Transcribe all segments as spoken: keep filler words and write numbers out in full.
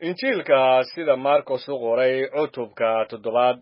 injiilka sida Marcos u qoray cutubka toddobaad.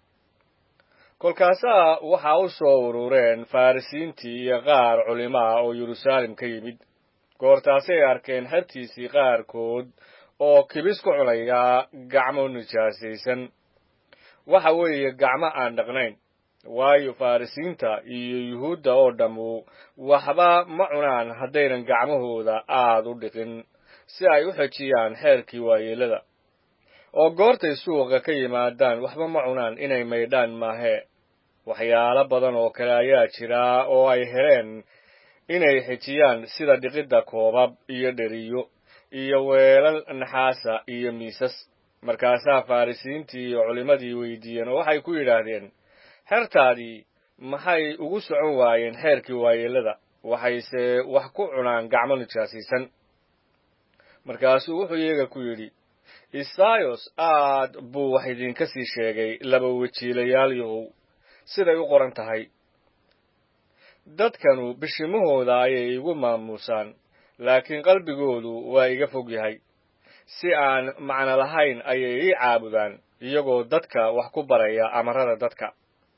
kolkaasaa waxaa u soo urureen farisiintii iyo qaar culimo ah oo Yeruusaalem ka yimid. goortaasay arkeen xertiisii qaarkood oo kibis ku cunaya gacmo nijaasaysan, waxa weeye gacmo aan dhaqnayn. waayo farisiinta iyo yuhuudda oo dhammu waxba ma cunaan haddaynan gacmahooda aad u dhiqin, si ay u xejiyaan xeerkii waayeelada. oo goortay suuqa ka yimaadaan waxba ma cunaan inay maydhaan maahee. waxyaalo badan oo kale ayaa jira oo ay heleen inay xejiyaan, sida dhiqidda koobab iyo dheriyo iyo weelal naxaasa iyo miisas. markaasaa farisiintii iyo culimadii weydiiyeen oo waxay ku yidhaahdeen, xertaadii maxay ugu socon waayeen xeerkii waayeelada, waxayse wax ku cunaan gacmo nijaasaysan? markaasuu wuxuu iyaga ku yidhi, isaayos aad buu wax idinka sii sheegay laba wajiilayaal yahow, siday u qoran tahay. dadkanu bishimahooda ayay igu maamuusaan, laakiin qalbigoodu waa iga fog yahay. si aan macno lahayn ayay ii caabudaan, iyagoo dadka wax ku baraya amarada dadka.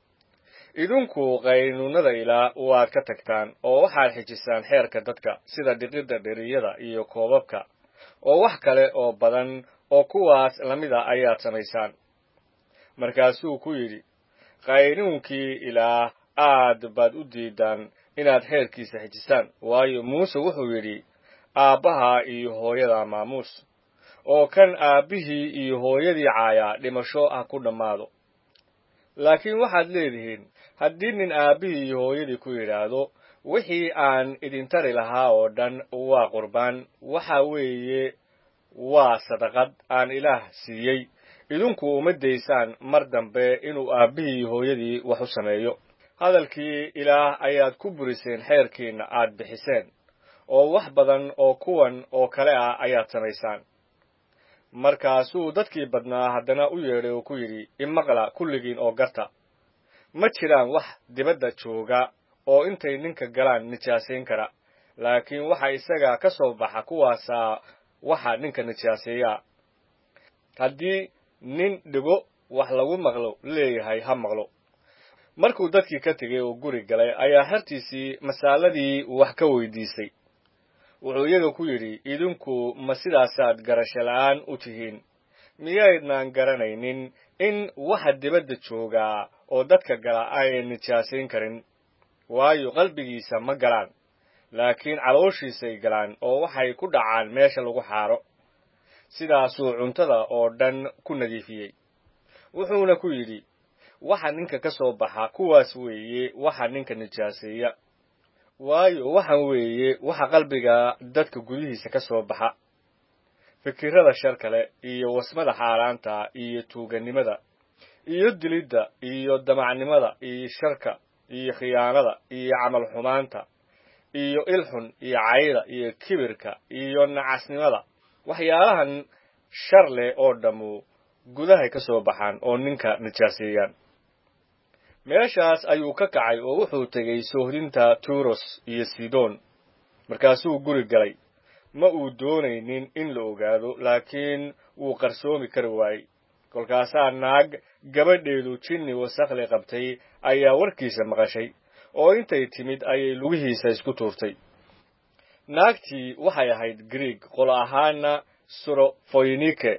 idinku qaynuunada ilaa waad ka tagtaan oo waxaad xejisaan xeerka dadka, sida dhiqidda dheriyada iyo koobabka, oo wax kale oo badan oo kuwaas lamida ayaad samaysaan. markaasuu ku yidhi, qaynuunkii ilaah aad baad u diidaan inaad xeerkiisa xejisaan, waayo muuse wuxuu yidhi, aabbaha iyo hooyada maamuus, oo kan aabbihii iyo hooyadii caayaa dhimasho ha ku dhammaado. laakiin waxaad leedihiin, haddii nin aabbihii iyo hooyadii ku yidhaahdo, wixii aan idin tari lahaa oo dhan waa qurbaan, waxa weeye waa sadaqad aan ilaah siiyey, idinku uma daysaan mar dambe inuu aabbihii iyo hooyadii wax u sameeyo. hadalkii ilaah ayaad ku buriseen xeerkiinna aad bixiseen, oo wax badan oo kuwan oo kale ah ayaad samaysaan. markaasuu dadkii badnaa haddana u yeedhay oo ku yidhi, imaqla kulligiin oo garta. ma jiraan wax dibadda jooga oo intay ninka galaan nijaasayn kara, laakiin waxa isaga ka soo baxa kuwaasaa waxa ninka nijaaseeyaa. haddii nin dhigo wax lagu maqlo leeyahay ha maqlo. markuu dadkii ka tegay oo guri galay ayaa xertiisii masaaladii wax ka weydiisay. wuxuu iyaga ku yidhi, idinku ma sidaasaad garasho la'aan u tihiin? miyaydnaan garanaynin in waxa dibadda joogaa oo dadka gala aynan nijaasayn karin? waayo qalbigiisa ma galaan, laakiin calooshiisay galaan oo waxay ku dhacaan meesha lagu xaaro. sidaasuu cuntada oo dhan ku nadiifiyey. wuxuuna ku yidhi, waxa ninka ka soo baxa kuwaas weeye waxa ninka nijaaseeya. waayo waxan weeye waxa qalbiga dadka gudihiisa ka soo baxa: fikirrada shar kale iyo wasmada xaaraanta iyo tuuganimada iyo dilidda iyo damacnimada iyo sharka iyo khiyaanada iyo camal xumaanta iyo ilxun iyo cayda iyo kibirka iyo nacasnimada. waxyaalahan shar leh oo dhammu gudahay ka soo baxaan oo ninka nijaaseeyaan. meeshaas ayuu ka kacay oo wuxuu tegey soohdinta turos iyo sidon. markaasuu guri galay. ma uu doonaynin in la ogaado, laakiin wuu qarsoomi kari waayey. kolkaasaa naag gabadheedu jinni wasakhle qabtay ayaa warkiisa maqashay, oo intay timid ayay lugihiisa isku tuurtay. naagtii waxay ahayd Griig, qolo ahaana Surofoynike,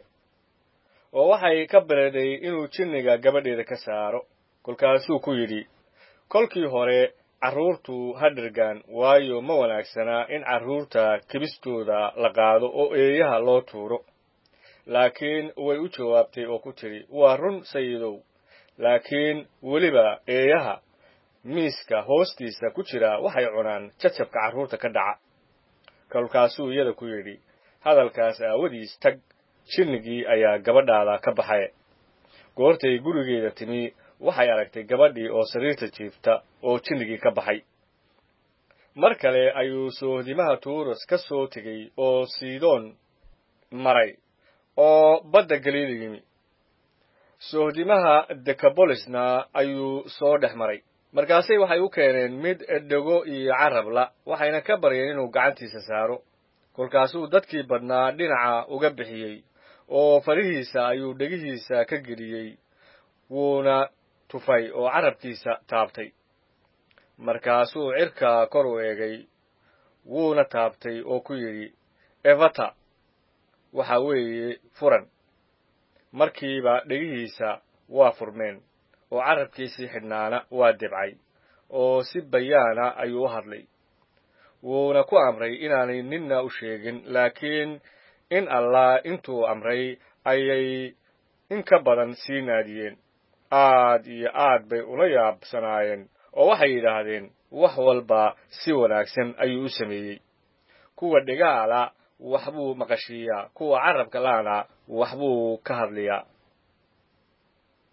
oo waxay ka bareeday inuu jinniga gabadheeda ka saaro. kolkaasuu ku yidhi, kolkii hore carruurtu ha dhergaan, waayo ma wanaagsanaa in carruurta kibistooda la qaado oo eeyaha loo tuuro. laakiin way u jawaabtay oo ku tidhi, waa run sayidow, laakiin weliba eeyaha miiska hoostiisa ku jira waxay cunaan jajabka carruurta ka dhaca. kolkaasuu iyada ku yidhi, hadalkaas aawadiis tag, jinnigii ayaa gabadhaada ka baxay. goortay gurigeeda timi waxay aragtay gabadhii oo sariirta jiifta oo jinnigii ka baxay. mar kale ayuu soohdimaha tuuros ka soo tegey oo sidon maray oo badda galiili yimi. soohdimaha dekabolisna ayuu soo dhex maray. markaasay waxay u keeneen mid dhego iyo carabla, waxayna ka baryeen inuu gacantiisa saaro. kolkaasuu dadkii badnaa dhinaca uga bixiyey oo farihiisa ayuu dhegihiisa ka geliyey wuuna tufay oo carabkiisa taabtay markaasuu cirka kor u eegay wuuna taabtay oo ku yidhi efata waxa weeye furan markiiba dhegihiisa waa furmeen oo carabkiisii xidhnaana waa debcay oo si bayaana ayuu u hadlay wuuna ku amray inaanay ninna u sheegin laakiin in allah intuu amray ayay in ka badan sii naadiyeen aad iyo aad bay ula yaabsanaayeen oo waxay yidhaahdeen wax walba si wanaagsan ayuu u sameeyey kuwa dhegaala wax buu maqashiiyaa kuwa carabka laana wax buu ka hadliyaa